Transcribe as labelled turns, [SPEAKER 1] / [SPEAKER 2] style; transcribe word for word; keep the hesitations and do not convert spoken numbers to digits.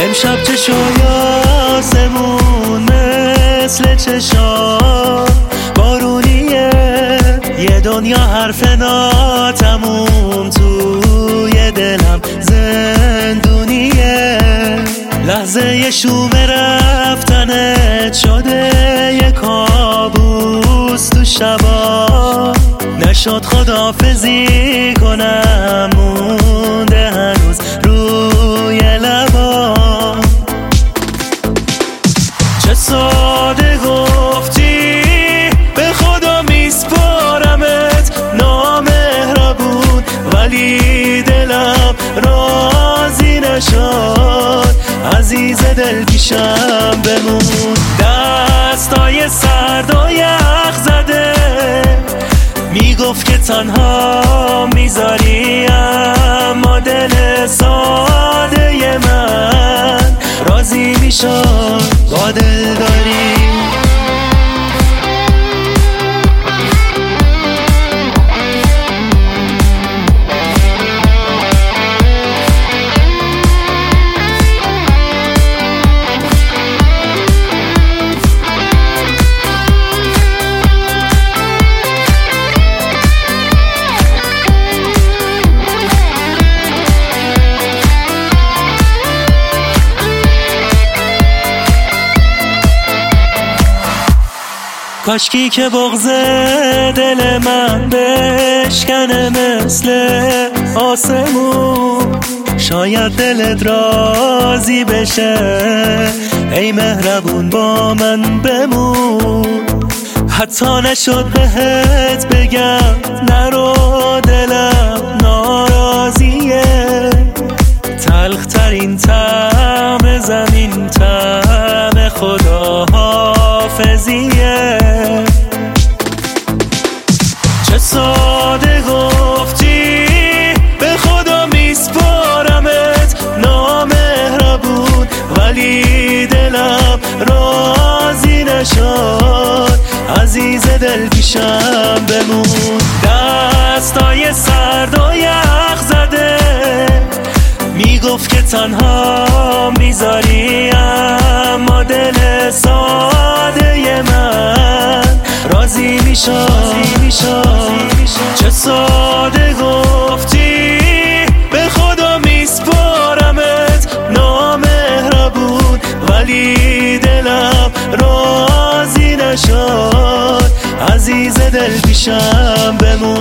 [SPEAKER 1] امشب چشای آسمون مثل چشا بارونیه، یه دنیا حرف ناتموم توی دلم زندونیه. لحظه ی شوم رفتنت شده یه کابوس تو شبا، نشد خداحافظی کنم مونده هنوز روی لبا. چه ساده گفتی به خدا میسپارمت نامهربون، ولی دلم راضی نشد عزیز دل پیشم بمون. دستای سرد و یخ زده میگفت که تنها میذاری، اما دل ساده من راضی میشد با دل داری. کاشکی که بغض دل من بشکنه مثل آسمون، شاید دلت راضی بشه ای مهربون با من بمون. حتی نشد بهت بگم نرو دلم ناراضیه، تلخ ترین طعم زمین طعم خدا حافظیه. چه ساده گفتی به خدا میسپارمت نامهربون، ولی دلم راضی نشد عزیز دل پیشم بمون. دستای سرد و یخ زده میگفت که تنها میذاری، اما دل ساده من راضی میشد. چه ساده گفتی به خدا میسپارمت نامهربون، ولی دلم راضی نشد عزیز دل پیشم بمون.